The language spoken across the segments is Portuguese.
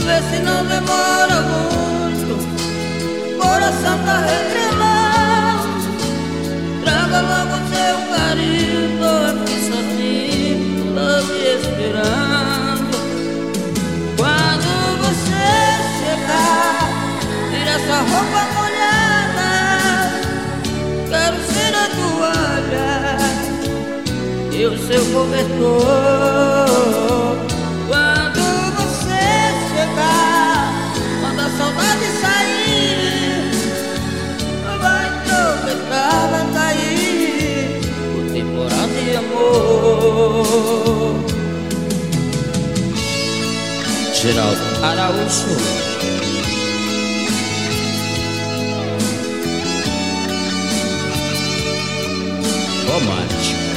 Vê se não demora muito, coração tá reclamando. Traga logo seu carinho, tô aqui sozinho, tô te esperando. Quando você chegar, tira essa roupa molhada, quero ser a toalha e o seu cobertor. Quando você chegar, quando a saudade sair, vai tropeçar, vai cair o temporal de amor. Geraldo Araújo. Romântico.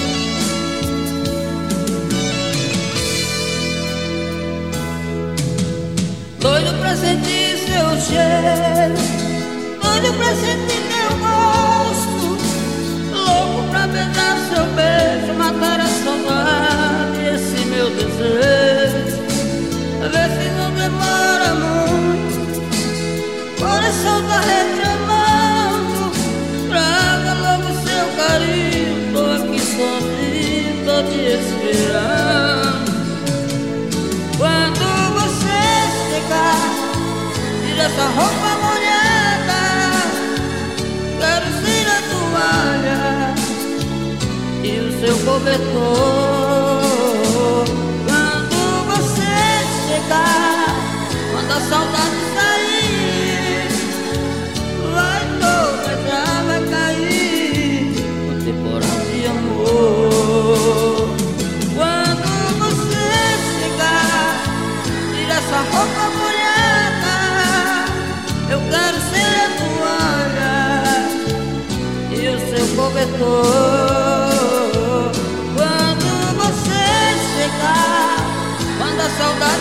Doido pra sentir seu cheiro, doido pra sentir teu gosto, louco pra beijar seu beijo, matar a saudade, esse meu desejo. Vê se não demora muito, coração tá reclamando. Traga logo seu carinho, tô aqui sozinho, tô te esperando. Quando você chegar, tira essa roupa molhada, quero ser a toalha e o seu cobertor. Quando você chegar, quando a saudade sair, vai tropeçar, vai cair o temporal de amor. Quando você chegar, tira essa roupa molhada, eu quero ser a toalha e o seu cobertor. Quando você chegar, quando a saudade